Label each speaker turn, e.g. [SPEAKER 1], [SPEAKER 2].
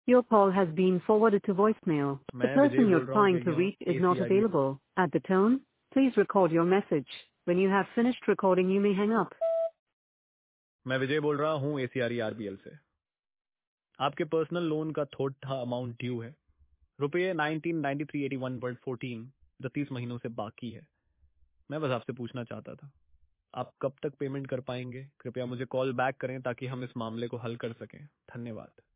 [SPEAKER 1] Your call has been forwarded to voicemail. The
[SPEAKER 2] मैं विजय
[SPEAKER 1] person you're
[SPEAKER 2] बोल रहा हूँ
[SPEAKER 1] trying to
[SPEAKER 2] KGM
[SPEAKER 1] reach is not
[SPEAKER 2] ACRBL से।
[SPEAKER 1] available. At the tone, please record your message. When you have finished recording, you may hang up.
[SPEAKER 2] मैं विजय बोल रहा हूँ ACRBL से। आपके पर्सनल लोन का थोड़ा अमाउंट ड्यू है, रुपये 199381.14 30 महीनों से बाकी है। मैं बस आपसे पूछना चाहता था, आप कब तक पेमेंट कर पाएंगे? कृपया मुझे कॉल बैक करें ताकि हम इस मामले को हल कर सकें। धन्यवाद।